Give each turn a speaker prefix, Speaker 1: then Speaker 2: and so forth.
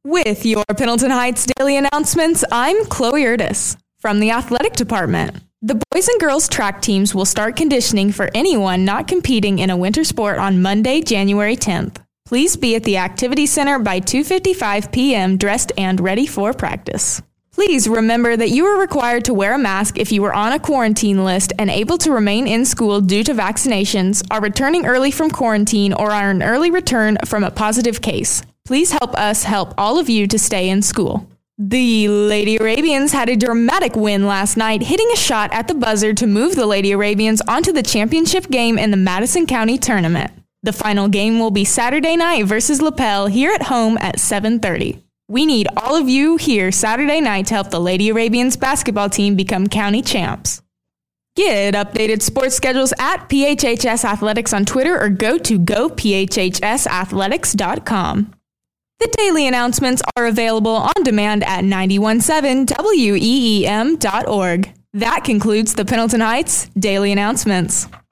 Speaker 1: With your Pendleton Heights daily announcements, I'm Chloe Erdis from the athletic department. The boys and girls track teams will start conditioning for anyone not competing in a winter sport on Monday, January 10th. Please be at the Activity Center by 2:55 p.m. dressed and ready for practice. Please remember that you are required to wear a mask if you are on a quarantine list and able to remain in school due to vaccinations, are returning early from quarantine, or are an early return from a positive case. Please help us help all of you to stay in school. The Lady Arabians had a dramatic win last night, hitting a shot at the buzzer to move the Lady Arabians onto the championship game in the Madison County Tournament. The final game will be Saturday night versus Lapel here at home at 7:30. We need all of you here Saturday night to help the Lady Arabians basketball team become county champs. Get updated sports schedules at PHHS Athletics on Twitter or go to gophhsathletics.com. The daily announcements are available on demand at 917weem.org. That concludes the Pendleton Heights Daily Announcements.